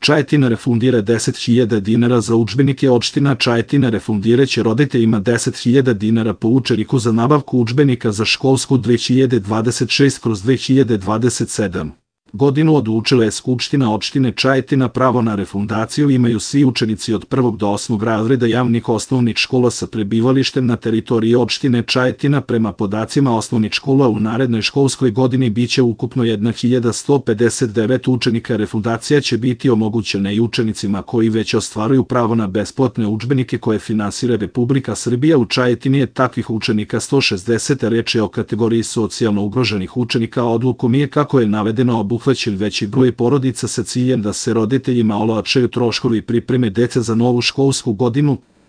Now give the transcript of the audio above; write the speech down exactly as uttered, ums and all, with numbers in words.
Čajetina refundira deset hiljada dinara za udžbenike. Opština Čajetina refundiraće roditeljima deset hiljada dinara po učeniku za nabavku udžbenika za školsku dve hiljade dvadeset šest kroz dve hiljade dvadeset sedam. Godinu odlučila je Skupština opštine Čajetina. Pravo na refundaciju imaju svi učenici od prvog do osmog razreda javnih osnovnih škola sa prebivalištem na teritoriji opštine Čajetina. Prema podacima osnovnih škola u narednoj školskoj godini biće ukupno jedna hiljada sto pedeset devet učenika. Refundacija će biti omogućena i učenicima koji već ostvaruju pravo na besplatne udžbenike koje finansira Republika Srbija. U Čajetini je takvih učenika sto šezdeset, reč je o kategoriji socijalno ugroženih učenika. Odlukom je, kako je navedeno, obuhvaćen veći broj porodica sa ciljem da se roditeljima olakšaju troškovi pripreme dece za novu školsku godinu.